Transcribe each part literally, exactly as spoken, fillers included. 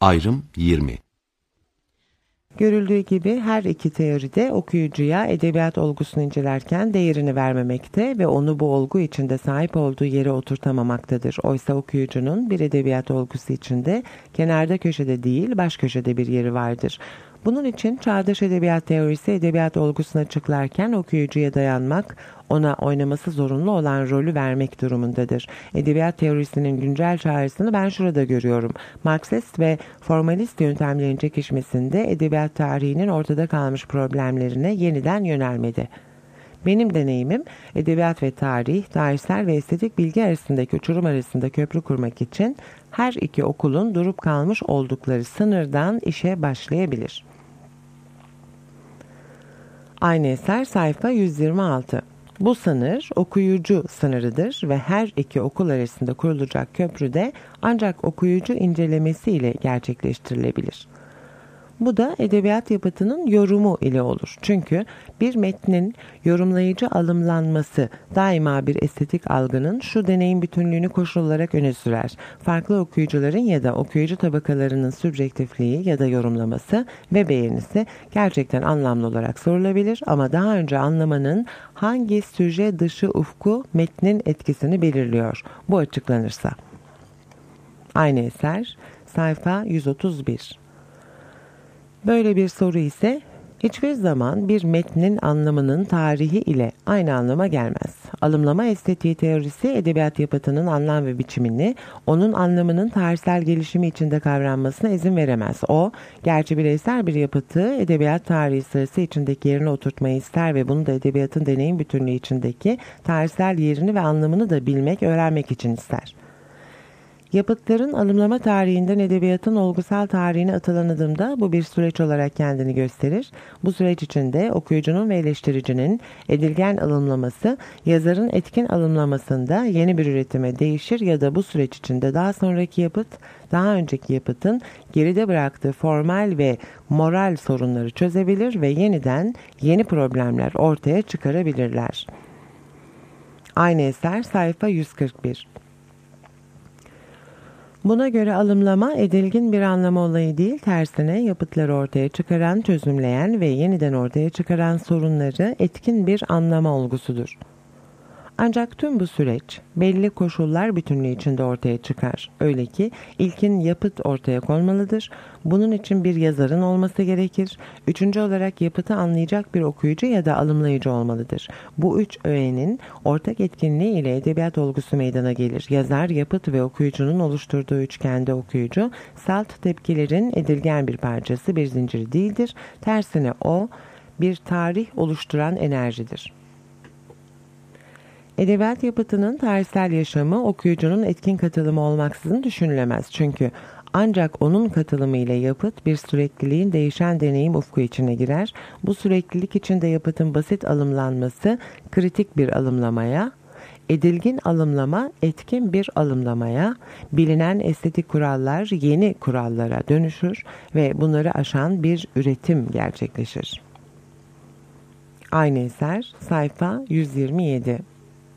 Ayrım yirmi. Görüldüğü gibi her iki teoride okuyucuya edebiyat olgusunu incelerken değerini vermemekte ve onu bu olgu içinde sahip olduğu yere oturtamamaktadır. Oysa okuyucunun bir edebiyat olgusu içinde kenarda köşede değil baş köşede bir yeri vardır. Bunun için çağdaş edebiyat teorisi edebiyat olgusunu açıklarken okuyucuya dayanmak, ona oynaması zorunlu olan rolü vermek durumundadır. Edebiyat teorisinin güncel çağrısını ben şurada görüyorum. Marksist ve formalist yöntemlerin çekişmesinde edebiyat tarihinin ortada kalmış problemlerine yeniden yönelmedi. Benim deneyimim edebiyat ve tarih, tarihsel ve estetik bilgi arasındaki uçurum arasında köprü kurmak için her iki okulun durup kalmış oldukları sınırdan işe başlayabilir. Aynı eser sayfa yüz yirmi altı. Bu sınır okuyucu sınırıdır ve her iki okul arasında kurulacak köprü de ancak okuyucu incelemesi ile gerçekleştirilebilir. Bu da edebiyat yapıtının yorumu ile olur. Çünkü bir metnin yorumlayıcı alımlanması daima bir estetik algının şu deneyim bütünlüğünü koşul olarak öne sürer. Farklı okuyucuların ya da okuyucu tabakalarının sübjektifliği ya da yorumlaması ve beğenisi gerçekten anlamlı olarak sorulabilir ama daha önce anlamanın hangi süje dışı ufku metnin etkisini belirliyor. Bu açıklanırsa. Aynı eser sayfa yüz otuz bir. Böyle bir soru ise hiçbir zaman bir metnin anlamının tarihi ile aynı anlama gelmez. Alımlama estetiği teorisi edebiyat yapıtının anlam ve biçimini onun anlamının tarihsel gelişimi içinde kavranmasına izin veremez. O, gerçi bireysel bir yapıtı edebiyat tarihi sırası içindeki yerine oturtmayı ister ve bunu da edebiyatın deneyim bütünlüğü içindeki tarihsel yerini ve anlamını da bilmek, öğrenmek için ister. Yapıtların alımlama tarihinden edebiyatın olgusal tarihine atılan adımda bu bir süreç olarak kendini gösterir. Bu süreç içinde okuyucunun ve eleştiricinin edilgen alımlaması, yazarın etkin alımlamasında yeni bir üretime değişir ya da bu süreç içinde daha sonraki yapıt, daha önceki yapıtın geride bıraktığı formal ve moral sorunları çözebilir ve yeniden yeni problemler ortaya çıkarabilirler. Aynı eser sayfa yüz kırk bir. Buna göre alımlama edilgin bir anlama olayı değil, tersine yapıtları ortaya çıkaran, çözümleyen ve yeniden ortaya çıkaran sorunları etkin bir anlama olgusudur. Ancak tüm bu süreç belli koşullar bütünlüğü içinde ortaya çıkar. Öyle ki ilkin yapıt ortaya konmalıdır. Bunun için bir yazarın olması gerekir. Üçüncü olarak yapıtı anlayacak bir okuyucu ya da alımlayıcı olmalıdır. Bu üç öğenin ortak etkinliği ile edebiyat olgusu meydana gelir. Yazar, yapıt ve okuyucunun oluşturduğu üçgende okuyucu, salt tepkilerin edilgen bir parçası, bir zinciri değildir. Tersine o bir tarih oluşturan enerjidir. Edebiyat yapıtının tarihsel yaşamı okuyucunun etkin katılımı olmaksızın düşünülemez. Çünkü ancak onun katılımı ile yapıt bir sürekliliğin değişen deneyim ufku içine girer. Bu süreklilik içinde yapıtın basit alımlanması kritik bir alımlamaya, edilgin alımlama etkin bir alımlamaya, bilinen estetik kurallar yeni kurallara dönüşür ve bunları aşan bir üretim gerçekleşir. Aynı eser sayfa yüz yirmi yedi.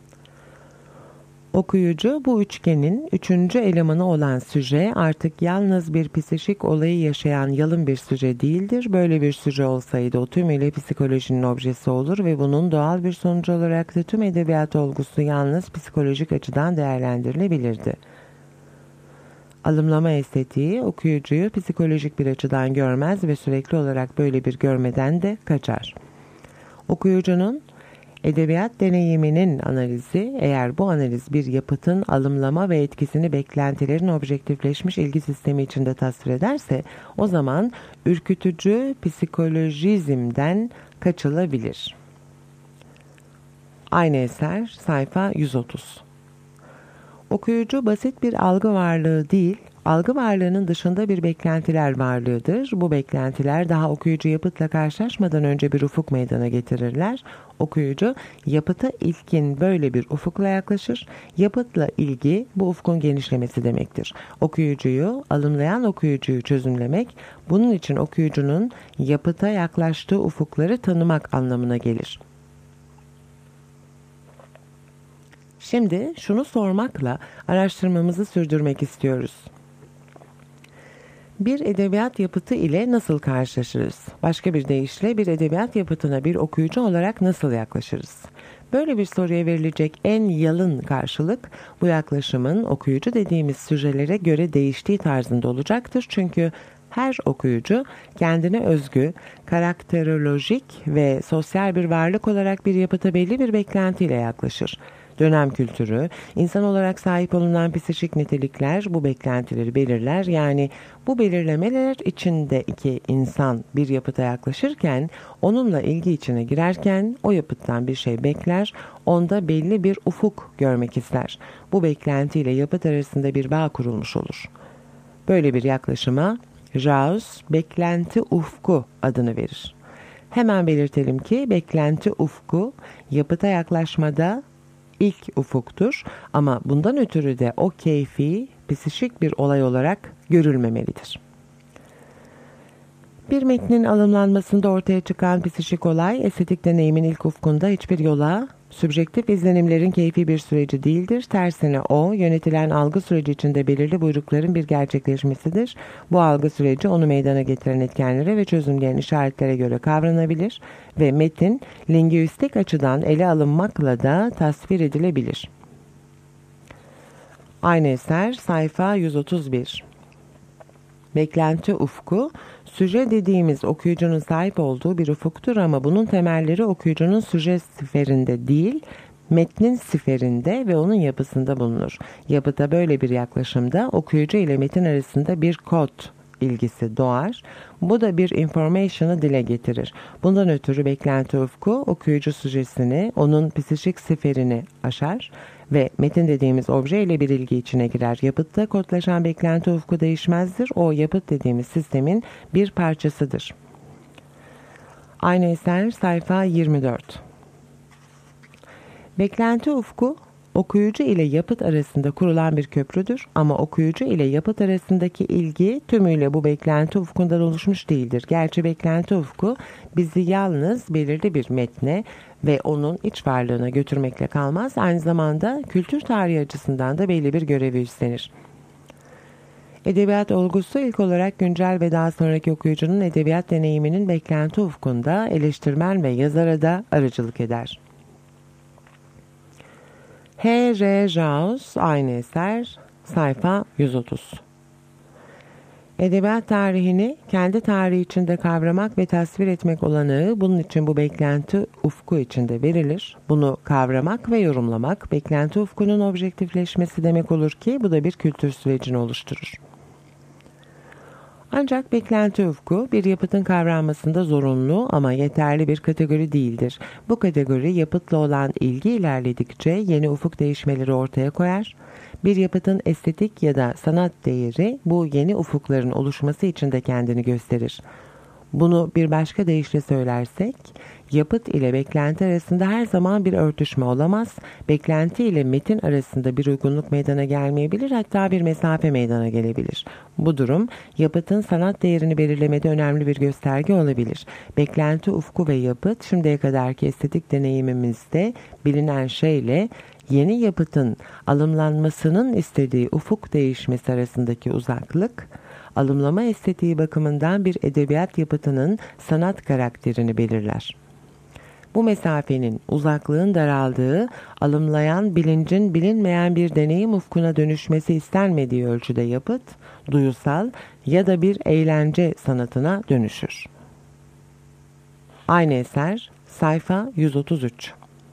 Okuyucu bu üçgenin üçüncü elemanı olan süje artık yalnız bir psikik olayı yaşayan yalın bir süje değildir. Böyle bir süje olsaydı o tümüyle psikolojinin objesi olur ve bunun doğal bir sonucu olarak da tüm edebiyat olgusu yalnız psikolojik açıdan değerlendirilebilirdi. Alımlama estetiği okuyucuyu psikolojik bir açıdan görmez ve sürekli olarak böyle bir görmeden de kaçar. Okuyucunun edebiyat deneyiminin analizi, eğer bu analiz bir yapıtın alımlama ve etkisini beklentilerin objektifleşmiş ilgi sistemi içinde tasvir ederse, o zaman ürkütücü psikolojizmden kaçılabilir. Aynı eser sayfa yüz otuz. Okuyucu basit bir algı varlığı değil, algı varlığının dışında bir beklentiler varlığıdır. Bu beklentiler daha okuyucu yapıtla karşılaşmadan önce bir ufuk meydana getirirler. Okuyucu yapıta ilkin böyle bir ufukla yaklaşır. Yapıtla ilgi bu ufkun genişlemesi demektir. Okuyucuyu, alımlayan okuyucuyu çözümlemek, bunun için okuyucunun yapıta yaklaştığı ufukları tanımak anlamına gelir. Şimdi şunu sormakla araştırmamızı sürdürmek istiyoruz. Bir edebiyat yapıtı ile nasıl karşılaşırız? Başka bir deyişle bir edebiyat yapıtına bir okuyucu olarak nasıl yaklaşırız? Böyle bir soruya verilecek en yalın karşılık bu yaklaşımın okuyucu dediğimiz süjelere göre değiştiği tarzında olacaktır. Çünkü her okuyucu kendine özgü, karakterolojik ve sosyal bir varlık olarak bir yapıta belli bir beklentiyle yaklaşır. Dönem kültürü, insan olarak sahip olunan psikik nitelikler bu beklentileri belirler. Yani bu belirlemeler içindeki insan bir yapıta yaklaşırken, onunla ilgi içine girerken o yapıttan bir şey bekler, onda belli bir ufuk görmek ister. Bu beklentiyle yapıt arasında bir bağ kurulmuş olur. Böyle bir yaklaşıma Raus, beklenti ufku adını verir. Hemen belirtelim ki beklenti ufku yapıta yaklaşmada ilk ufuktur ama bundan ötürü de o keyfi, psikik bir olay olarak görülmemelidir. Bir metnin alımlanmasında ortaya çıkan psikik olay, estetik deneyimin ilk ufkunda hiçbir yola, sübjektif izlenimlerin keyfi bir süreci değildir. Tersine o, yönetilen algı süreci içinde belirli buyrukların bir gerçekleşmesidir. Bu algı süreci onu meydana getiren etkenlere ve çözümleyen işaretlere göre kavranabilir ve metin, lingüistik açıdan ele alınmakla da tasvir edilebilir. Aynı eser, sayfa yüz otuz bir. Beklenti ufku, süje dediğimiz okuyucunun sahip olduğu bir ufuktur ama bunun temelleri okuyucunun süje siferinde değil, metnin siferinde ve onun yapısında bulunur. Yapıda böyle bir yaklaşımda okuyucu ile metin arasında bir kod ilgisi doğar. Bu da bir information'ı dile getirir. Bundan ötürü beklenti ufku okuyucu süjesini, onun psikik siferini aşar ve metin dediğimiz obje ile bir ilgi içine girer. Yapıtta kodlaşan beklenti ufku değişmezdir. O yapıt dediğimiz sistemin bir parçasıdır. Aynı eser, sayfa yirmi dört. Beklenti ufku okuyucu ile yapıt arasında kurulan bir köprüdür ama okuyucu ile yapıt arasındaki ilgi tümüyle bu beklenti ufkundan oluşmuş değildir. Gerçi beklenti ufku bizi yalnız belirli bir metne ve onun iç varlığına götürmekle kalmaz, aynı zamanda kültür tarihi açısından da belli bir görevi üstlenir. Edebiyat olgusu ilk olarak güncel ve daha sonraki okuyucunun edebiyat deneyiminin beklenti ufkunda eleştirmen ve yazara da aracılık eder. H R. Raus, aynı eser, sayfa yüz otuz. Edebiyat tarihini kendi tarihi içinde kavramak ve tasvir etmek olanağı bunun için bu beklenti ufku içinde verilir. Bunu kavramak ve yorumlamak, beklenti ufkunun objektifleşmesi demek olur ki bu da bir kültür sürecini oluşturur. Ancak beklenti ufku bir yapıtın kavranmasında zorunlu ama yeterli bir kategori değildir. Bu kategori yapıtla olan ilgi ilerledikçe yeni ufuk değişmeleri ortaya koyar. Bir yapıtın estetik ya da sanat değeri bu yeni ufukların oluşması için de kendini gösterir. Bunu bir başka deyişle söylersek, yapıt ile beklenti arasında her zaman bir örtüşme olamaz. Beklenti ile metin arasında bir uygunluk meydana gelmeyebilir, hatta bir mesafe meydana gelebilir. Bu durum, yapıtın sanat değerini belirlemede önemli bir gösterge olabilir. Beklenti ufku ve yapıt, şimdiye kadarki estetik deneyimimizde bilinen şeyle yeni yapıtın alımlanmasının istediği ufuk değişmesi arasındaki uzaklık, alımlama estetiği bakımından bir edebiyat yapıtının sanat karakterini belirler. Bu mesafenin, uzaklığın daraldığı, alımlayan bilincin bilinmeyen bir deneyim ufkuna dönüşmesi istenmediği ölçüde yapıt, duyusal ya da bir eğlence sanatına dönüşür. Aynı eser, sayfa yüz otuz üç.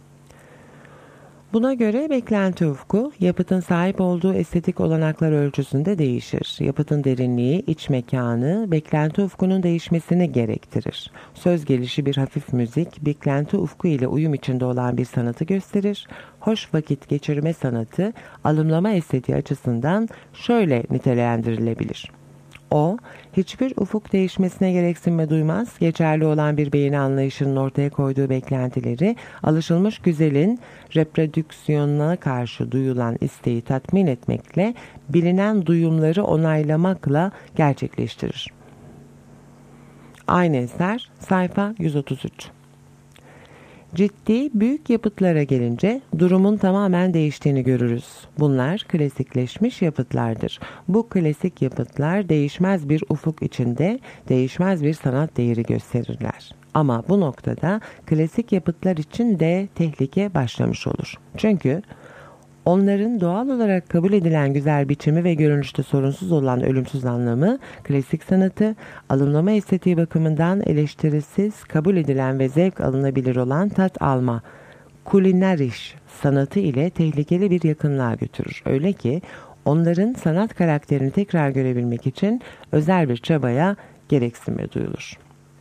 Buna göre beklenti ufku, yapıtın sahip olduğu estetik olanaklar ölçüsünde değişir. Yapıtın derinliği, iç mekanı, beklenti ufkunun değişmesini gerektirir. Söz gelişi bir hafif müzik, beklenti ufku ile uyum içinde olan bir sanatı gösterir. Hoş vakit geçirme sanatı, alımlama estetiği açısından şöyle nitelendirilebilir. O, hiçbir ufuk değişmesine gereksinme duymaz, geçerli olan bir beğeni anlayışının ortaya koyduğu beklentileri, alışılmış güzelin reprodüksiyonuna karşı duyulan isteği tatmin etmekle, bilinen duyumları onaylamakla gerçekleştirir. Aynı eser, sayfa yüz otuz üç. Ciddi, büyük yapıtlara gelince durumun tamamen değiştiğini görürüz. Bunlar klasikleşmiş yapıtlardır. Bu klasik yapıtlar değişmez bir ufuk içinde değişmez bir sanat değeri gösterirler. Ama bu noktada klasik yapıtlar için de tehlike başlamış olur. Çünkü onların doğal olarak kabul edilen güzel biçimi ve görünüşte sorunsuz olan ölümsüz anlamı, klasik sanatı, alımlama estetiği bakımından eleştirisiz, kabul edilen ve zevk alınabilir olan tat alma, kulinariş sanatı ile tehlikeli bir yakınlığa götürür. Öyle ki onların sanat karakterini tekrar görebilmek için özel bir çabaya gereksinme duyulur.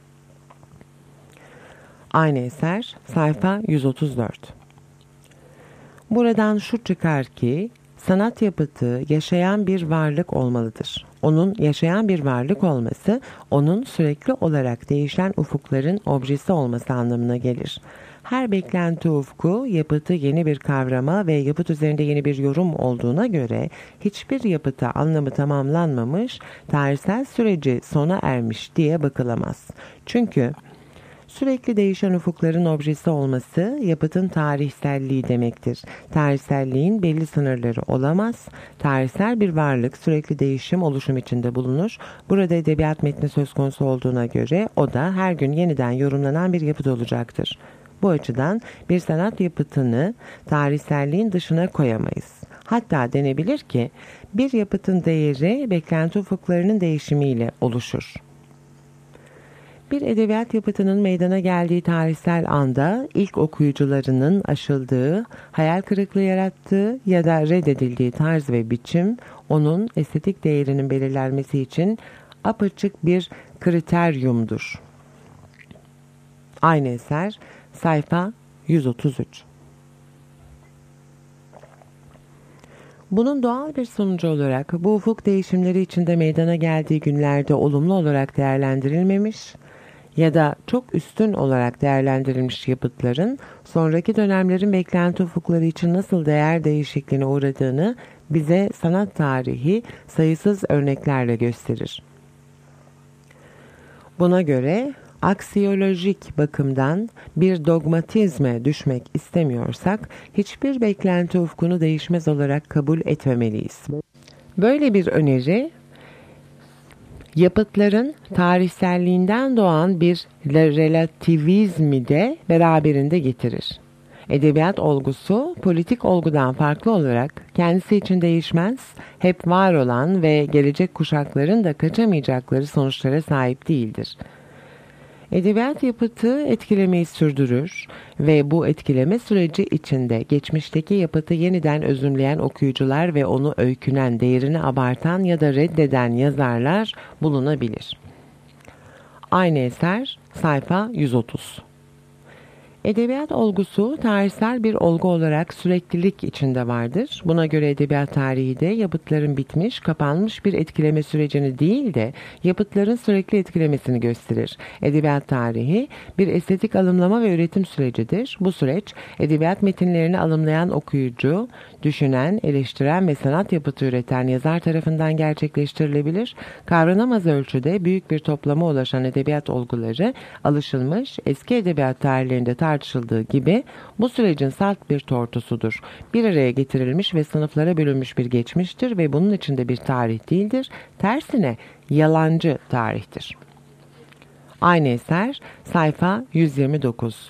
Aynı eser, sayfa yüz otuz dört. Buradan şu çıkar ki, sanat yapıtı yaşayan bir varlık olmalıdır. Onun yaşayan bir varlık olması, onun sürekli olarak değişen ufukların objesi olması anlamına gelir. Her beklenti ufku, yapıtı yeni bir kavrama ve yapıt üzerinde yeni bir yorum olduğuna göre, hiçbir yapıta anlamı tamamlanmamış, tarihsel süreci sona ermiş diye bakılamaz. Çünkü sürekli değişen ufukların objesi olması yapıtın tarihselliği demektir. Tarihselliğin belli sınırları olamaz. Tarihsel bir varlık sürekli değişim, oluşum içinde bulunur. Burada edebiyat metni söz konusu olduğuna göre o da her gün yeniden yorumlanan bir yapıt olacaktır. Bu açıdan bir sanat yapıtını tarihselliğin dışına koyamayız. Hatta denebilir ki bir yapıtın değeri beklenti ufuklarının değişimiyle oluşur. Bir edebiyat yapıtının meydana geldiği tarihsel anda ilk okuyucularının aşıldığı, hayal kırıklığı yarattığı ya da reddedildiği tarz ve biçim onun estetik değerinin belirlenmesi için apaçık bir kriteryumdur. Aynı eser, sayfa yüz otuz üç. Bunun doğal bir sonucu olarak bu ufuk değişimleri içinde meydana geldiği günlerde olumlu olarak değerlendirilmemiş ya da çok üstün olarak değerlendirilmiş yapıtların sonraki dönemlerin beklenti ufukları için nasıl değer değişikliğine uğradığını bize sanat tarihi sayısız örneklerle gösterir. Buna göre aksiyolojik bakımdan bir dogmatizme düşmek istemiyorsak hiçbir beklenti ufkunu değişmez olarak kabul etmemeliyiz. Böyle bir öneri yapıtların tarihselliğinden doğan bir relativizmi de beraberinde getirir. Edebiyat olgusu politik olgudan farklı olarak kendisi için değişmez, hep var olan ve gelecek kuşakların da kaçamayacakları sonuçlara sahip değildir. Edebiyat yapıtı etkilemeyi sürdürür ve bu etkileme süreci içinde geçmişteki yapıtı yeniden özümleyen okuyucular ve onu öykünen, değerini abartan ya da reddeden yazarlar bulunabilir. Aynı eser, sayfa yüz otuz. Edebiyat olgusu tarihsel bir olgu olarak süreklilik içinde vardır. Buna göre edebiyat tarihi de yapıtların bitmiş, kapanmış bir etkileme sürecini değil de yapıtların sürekli etkilemesini gösterir. Edebiyat tarihi bir estetik alımlama ve üretim sürecidir. Bu süreç edebiyat metinlerini alımlayan okuyucu, düşünen, eleştiren ve sanat yapıtı üreten yazar tarafından gerçekleştirilebilir. Kavranamaz ölçüde büyük bir toplama ulaşan edebiyat olguları alışılmış eski edebiyat tarihlerinde tartışıldığı gibi bu sürecin salt bir tortusudur. Bir araya getirilmiş ve sınıflara bölünmüş bir geçmiştir ve bunun içinde bir tarih değildir. Tersine yalancı tarihtir. Aynı eser, sayfa yüz yirmi dokuz.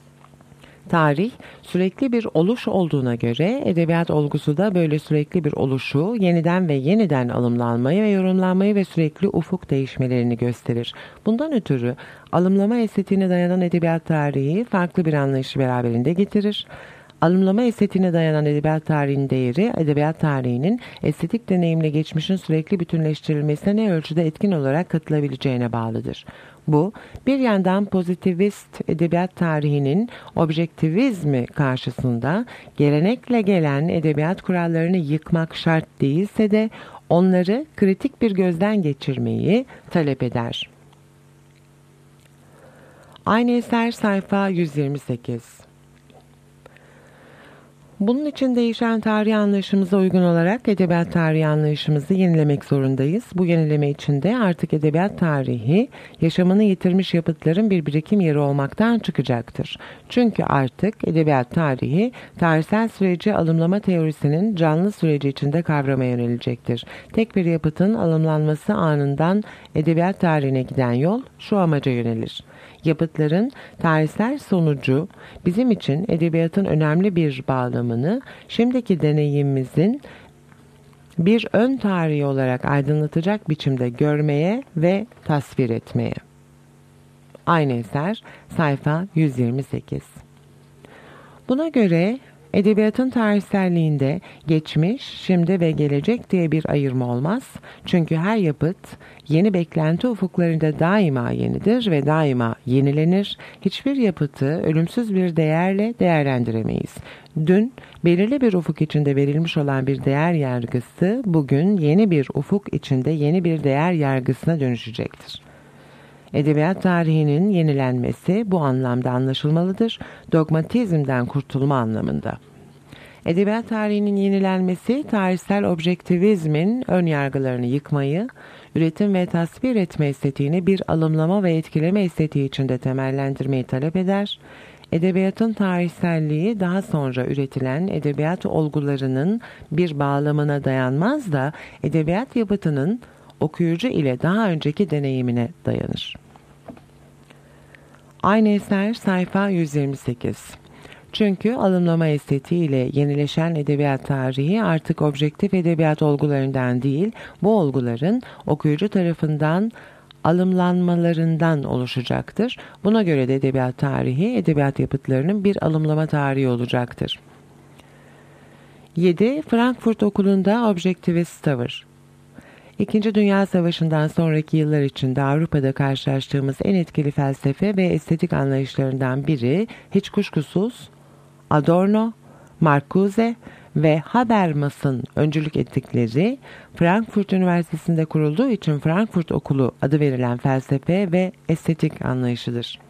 Tarih, sürekli bir oluş olduğuna göre edebiyat olgusu da böyle sürekli bir oluşu, yeniden ve yeniden alımlanmayı ve yorumlanmayı ve sürekli ufuk değişmelerini gösterir. Bundan ötürü alımlama estetiğine dayanan edebiyat tarihi farklı bir anlayışı beraberinde getirir. Alımlama estetiğine dayanan edebiyat tarihinin değeri, edebiyat tarihinin estetik deneyimle geçmişin sürekli bütünleştirilmesine ne ölçüde etkin olarak katılabileceğine bağlıdır. Bu, bir yandan pozitivist edebiyat tarihinin objektivizmi karşısında gelenekle gelen edebiyat kurallarını yıkmak şart değilse de onları kritik bir gözden geçirmeyi talep eder. Aynı eser, sayfa yüz yirmi sekiz. Bunun için değişen tarih anlayışımıza uygun olarak edebiyat tarihi anlayışımızı yenilemek zorundayız. Bu yenileme için de artık edebiyat tarihi yaşamını yitirmiş yapıtların bir birikim yeri olmaktan çıkacaktır. Çünkü artık edebiyat tarihi tarihsel süreci alımlama teorisinin canlı süreci içinde kavramaya yönelecektir. Tek bir yapıtın alımlanması anından edebiyat tarihine giden yol şu amaca yönelir: yapıtların tarihsel sonucu bizim için edebiyatın önemli bir bağlamını şimdiki deneyimimizin bir ön tarihi olarak aydınlatacak biçimde görmeye ve tasvir etmeye. Aynı eser, sayfa yüz yirmi sekiz. Buna göre edebiyatın tarihselliğinde geçmiş, şimdi ve gelecek diye bir ayırma olmaz. Çünkü her yapıt yeni beklenti ufuklarında daima yenidir ve daima yenilenir. Hiçbir yapıtı ölümsüz bir değerle değerlendiremeyiz. Dün belirli bir ufuk içinde verilmiş olan bir değer yargısı bugün yeni bir ufuk içinde yeni bir değer yargısına dönüşecektir. Edebiyat tarihinin yenilenmesi bu anlamda anlaşılmalıdır, dogmatizmden kurtulma anlamında. Edebiyat tarihinin yenilenmesi, tarihsel objektivizmin ön yargılarını yıkmayı, üretim ve tasvir etme estetiğini bir alımlama ve etkileme estetiği içinde temellendirmeyi talep eder. Edebiyatın tarihselliği daha sonra üretilen edebiyat olgularının bir bağlamına dayanmaz da edebiyat yapıtının okuyucu ile daha önceki deneyimine dayanır. Aynı eser, sayfa yüz yirmi sekiz. Çünkü alımlama estetiği ile yenileşen edebiyat tarihi artık objektif edebiyat olgularından değil, bu olguların okuyucu tarafından alımlanmalarından oluşacaktır. Buna göre de edebiyat tarihi, edebiyat yapıtlarının bir alımlama tarihi olacaktır. yedi. Frankfurt Okulu'nda objektivist tavır. İkinci Dünya Savaşı'ndan sonraki yıllar içinde Avrupa'da karşılaştığımız en etkili felsefe ve estetik anlayışlarından biri hiç kuşkusuz Adorno, Marcuse ve Habermas'ın öncülük ettikleri Frankfurt Üniversitesi'nde kurulduğu için Frankfurt Okulu adı verilen felsefe ve estetik anlayışıdır.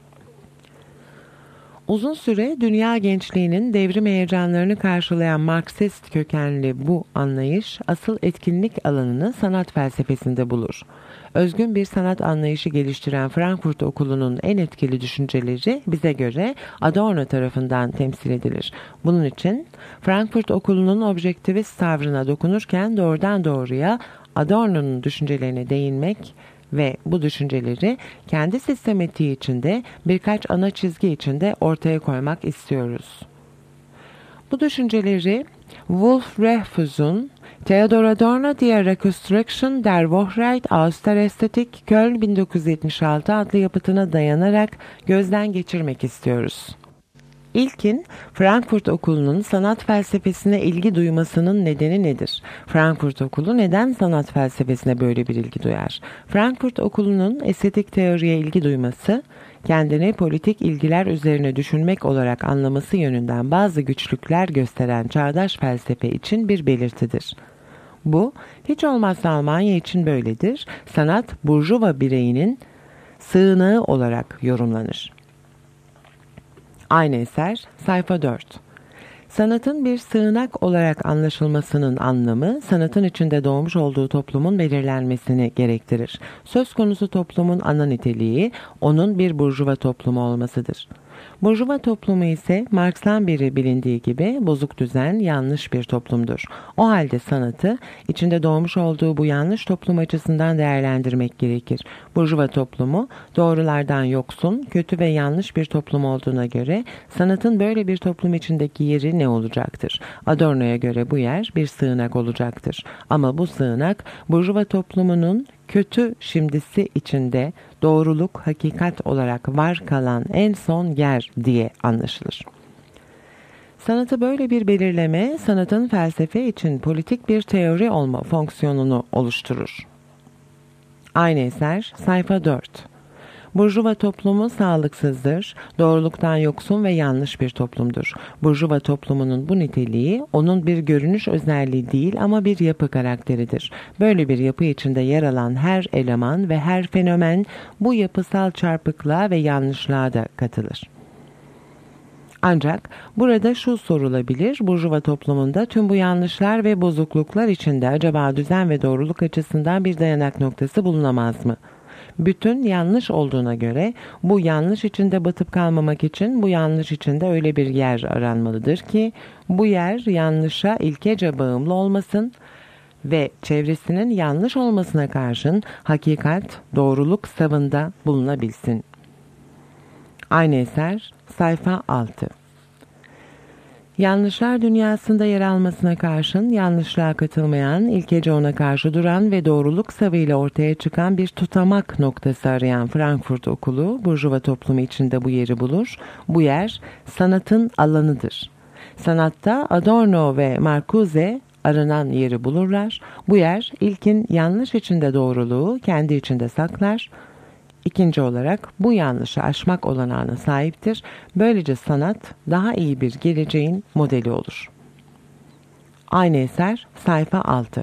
Uzun süre dünya gençliğinin devrim heyecanlarını karşılayan Marksist kökenli bu anlayış asıl etkinlik alanını sanat felsefesinde bulur. Özgün bir sanat anlayışı geliştiren Frankfurt Okulu'nun en etkili düşünceleri bize göre Adorno tarafından temsil edilir. Bunun için Frankfurt Okulu'nun objektivist tavrına dokunurken doğrudan doğruya Adorno'nun düşüncelerine değinmek ve bu düşünceleri kendi sistematiği içinde birkaç ana çizgi içinde ortaya koymak istiyoruz. Bu düşünceleri Wolf-Rehfuss'un Theodor Adorno Die Reconstruction der Wahrheit aus der Ästhetik Köln bin dokuz yüz yetmiş altı adlı yapıtına dayanarak gözden geçirmek istiyoruz. İlkin, Frankfurt Okulu'nun sanat felsefesine ilgi duymasının nedeni nedir? Frankfurt Okulu neden sanat felsefesine böyle bir ilgi duyar? Frankfurt Okulu'nun estetik teoriye ilgi duyması, kendini politik ilgiler üzerine düşünmek olarak anlaması yönünden bazı güçlükler gösteren çağdaş felsefe için bir belirtidir. Bu, hiç olmazsa Almanya için böyledir. Sanat, burjuva bireyinin sığınağı olarak yorumlanır. Aynı eser, sayfa dört. Sanatın bir sığınak olarak anlaşılmasının anlamı, sanatın içinde doğmuş olduğu toplumun belirlenmesini gerektirir. Söz konusu toplumun ana niteliği, onun bir burjuva toplumu olmasıdır. Burjuva toplumu ise Marx'tan beri bilindiği gibi bozuk düzen, yanlış bir toplumdur. O halde sanatı içinde doğmuş olduğu bu yanlış toplum açısından değerlendirmek gerekir. Burjuva toplumu doğrulardan yoksun, kötü ve yanlış bir toplum olduğuna göre sanatın böyle bir toplum içindeki yeri ne olacaktır? Adorno'ya göre bu yer bir sığınak olacaktır. Ama bu sığınak burjuva toplumunun kötü şimdisi içinde doğruluk, hakikat olarak var kalan en son yer diye anlaşılır. Sanatı böyle bir belirleme, sanatın felsefe için politik bir teori olma fonksiyonunu oluşturur. Aynı eser, sayfa dört. Burjuva toplumu sağlıksızdır, doğruluktan yoksun ve yanlış bir toplumdur. Burjuva toplumunun bu niteliği onun bir görünüş özelliği değil ama bir yapı karakteridir. Böyle bir yapı içinde yer alan her eleman ve her fenomen bu yapısal çarpıklığa ve yanlışlığa da katılır. Ancak burada şu sorulabilir: Burjuva toplumunda tüm bu yanlışlar ve bozukluklar içinde acaba düzen ve doğruluk açısından bir dayanak noktası bulunamaz mı? Bütün yanlış olduğuna göre bu yanlış içinde batıp kalmamak için bu yanlış içinde öyle bir yer aranmalıdır ki bu yer yanlışa ilkece bağımlı olmasın ve çevresinin yanlış olmasına karşın hakikat, doğruluk savında bulunabilsin. Aynı eser, sayfa altı. Yanlışlar dünyasında yer almasına karşın yanlışlığa katılmayan, ilkece ona karşı duran ve doğruluk savıyla ortaya çıkan bir tutamak noktası arayan Frankfurt Okulu, Burjuva toplumu içinde bu yeri bulur. Bu yer sanatın alanıdır. Sanatta Adorno ve Marcuse aranan yeri bulurlar. Bu yer ilkin yanlış içinde doğruluğu kendi içinde saklar. İkinci olarak bu yanlışı aşmak olanağına sahiptir. Böylece sanat daha iyi bir geleceğin modeli olur. Aynı eser, sayfa altı.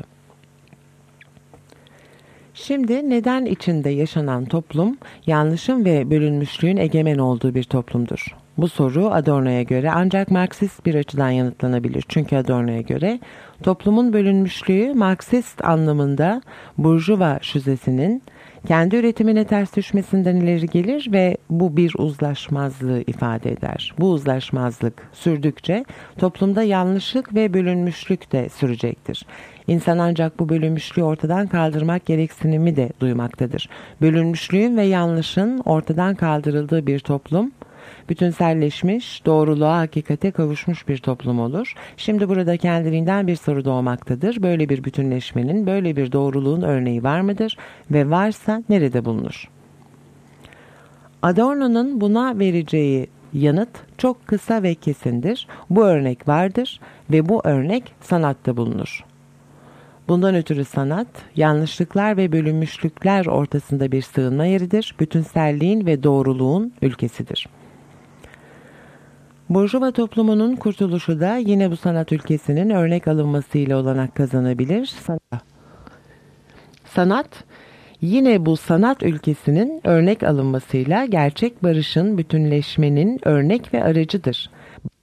Şimdi neden içinde yaşanan toplum yanlışın ve bölünmüşlüğün egemen olduğu bir toplumdur? Bu soru Adorno'ya göre ancak Marksist bir açıdan yanıtlanabilir. Çünkü Adorno'ya göre toplumun bölünmüşlüğü Marksist anlamında Burjuva şüzesinin kendi üretimine ters düşmesinden ileri gelir ve bu bir uzlaşmazlığı ifade eder. Bu uzlaşmazlık sürdükçe toplumda yanlışlık ve bölünmüşlük de sürecektir. İnsan ancak bu bölünmüşlüğü ortadan kaldırmak gereksinimi de duymaktadır. Bölünmüşlüğün ve yanlışın ortadan kaldırıldığı bir toplum, bütünselleşmiş, doğruluğa, hakikate kavuşmuş bir toplum olur. Şimdi burada kendiliğinden bir soru doğmaktadır. Böyle bir bütünleşmenin, böyle bir doğruluğun örneği var mıdır? Ve varsa nerede bulunur? Adorno'nun buna vereceği yanıt çok kısa ve kesindir. Bu örnek vardır ve bu örnek sanatta bulunur. Bundan ötürü sanat, yanlışlıklar ve bölünmüşlükler ortasında bir sığınma yeridir. Bütünselliğin ve doğruluğun ülkesidir. Burjuva toplumunun kurtuluşu da yine bu sanat ülkesinin örnek alınmasıyla olanak kazanabilir. Sanat, yine bu sanat ülkesinin örnek alınmasıyla gerçek barışın, bütünleşmenin örnek ve aracıdır.